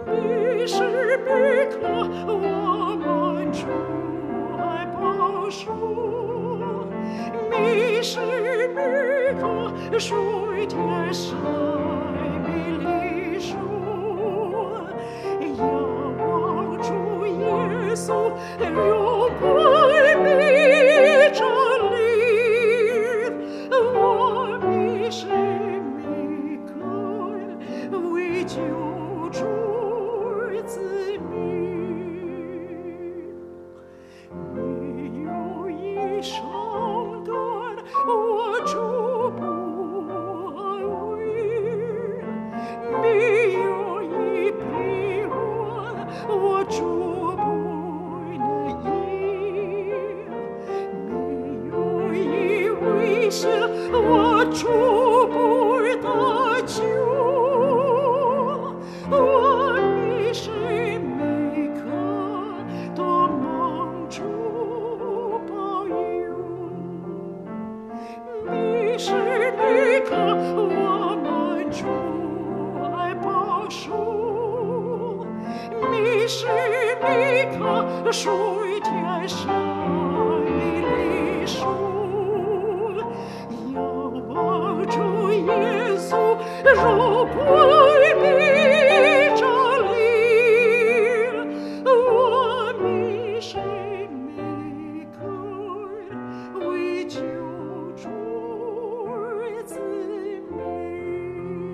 彼时彼刻，我们主爱报数。彼时彼刻，水天山比梨树。仰望主耶稣，永归必真理。我彼时彼刻，为救主子民，没有一伤断，我主不安危；没有一疲软，我主不能医；没有一危险，我主不得救。我彼时每刻都蒙主保佑，彼时每刻我们主爱报数，彼时每刻水天山。